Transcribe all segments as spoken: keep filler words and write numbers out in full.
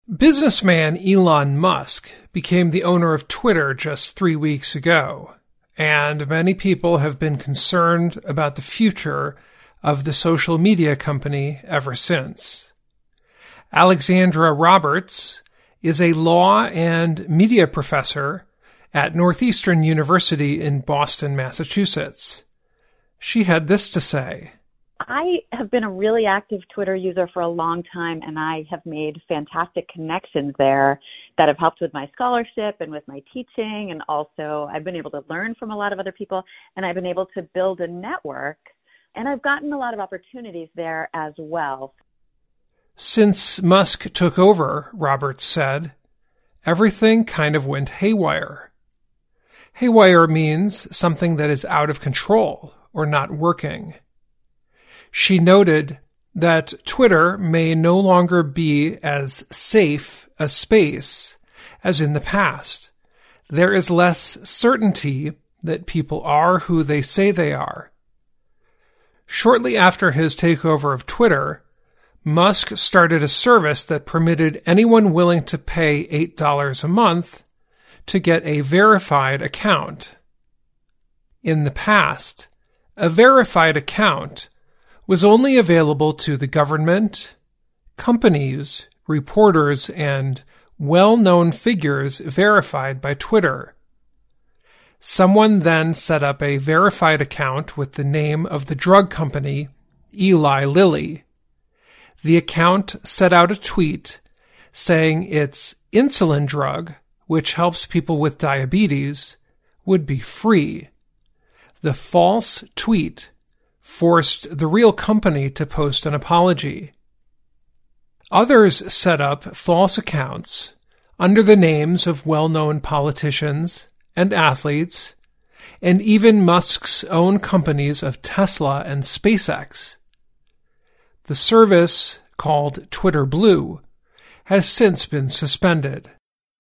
Businessman Elon Musk became the owner of Twitter just three weeks ago, and many people have been concerned about the future of the social media company ever since. Alexandra Roberts is a law and media professor at Northeastern University in Boston, Massachusetts. She had this to say. I have been a really active Twitter user for a long time, and I have made fantastic connections there that have helped with my scholarship and with my teaching. And also I've been able to learn from a lot of other people, and I've been able to build a network, and I've gotten a lot of opportunities there as well. Since Musk took over, Roberts said, everything kind of went haywire. Haywire means something that is out of control or not working. She noted that Twitter may no longer be as safe a space as in the past. There is less certainty that people are who they say they are. Shortly after his takeover of Twitter, Musk started a service that permitted anyone willing to pay eight dollars a month to get a verified account. In the past, a verified account was only available to the government, companies, reporters, and well-known figures verified by Twitter. Someone then set up a verified account with the name of the drug company, Eli Lilly. The account set out a tweet saying its insulin drug, which helps people with diabetes, would be free. The false tweet forced the real company to post an apology. Others set up false accounts under the names of well-known politicians and athletes, and even Musk's own companies of Tesla and SpaceX. The service, called Twitter Blue, has since been suspended.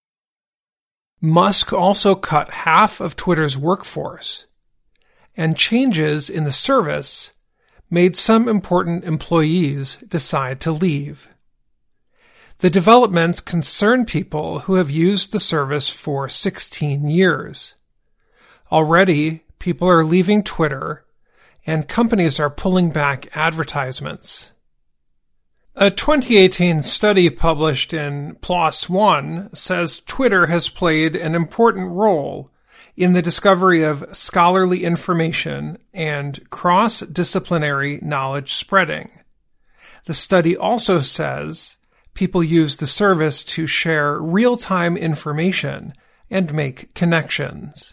Musk also cut half of Twitter's workforce, and changes in the service made some important employees decide to leave. The developments concern people who have used the service for sixteen years. Already, people are leaving Twitter, and companies are pulling back advertisements. A twenty eighteen study published in PLOS One says Twitter has played an important role in the discovery of scholarly information and cross-disciplinary knowledge spreading. The study also says people use the service to share real-time information and make connections.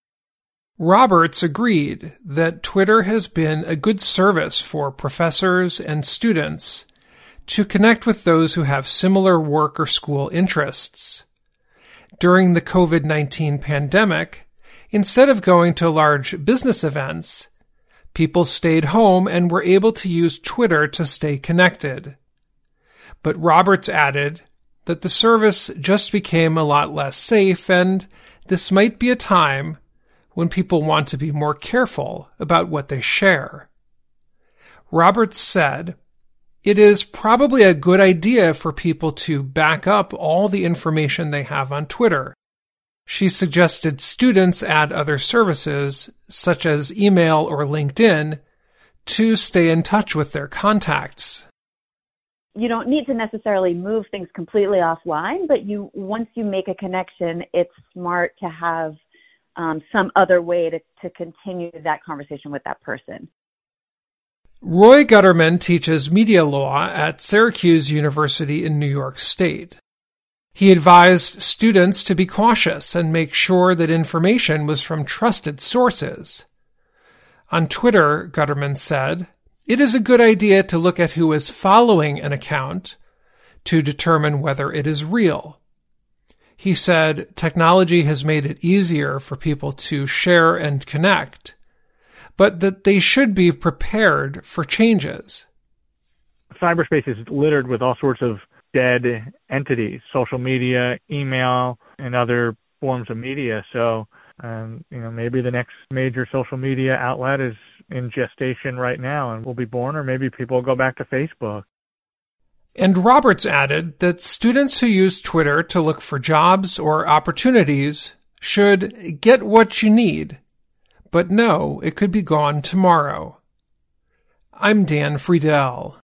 Roberts agreed that Twitter has been a good service for professors and students to connect with those who have similar work or school interests. During the covid nineteen pandemic, instead of going to large business events, people stayed home and were able to use Twitter to stay connected. But Roberts added that the service just became a lot less safe, and this might be a time when people want to be more careful about what they share. Roberts said, "It is probably a good idea for people to back up all the information they have on Twitter." She suggested students add other services, such as email or LinkedIn, to stay in touch with their contacts. You don't need to necessarily move things completely offline, but you once you make a connection, it's smart to have um, some other way to, to continue that conversation with that person. Roy Gutterman teaches media law at Syracuse University in New York State. He advised students to be cautious and make sure that information was from trusted sources. On Twitter, Gutterman said, "It is a good idea to look at who is following an account to determine whether it is real." He said technology has made it easier for people to share and connect, but that they should be prepared for changes. Cyberspace is littered with all sorts of dead entities, social media, email, and other forms of media. So, um, you know, maybe the next major social media outlet is in gestation right now and will be born, or maybe people will go back to Facebook. And Roberts added that students who use Twitter to look for jobs or opportunities should get what you need, but know it could be gone tomorrow. I'm Dan Friedel.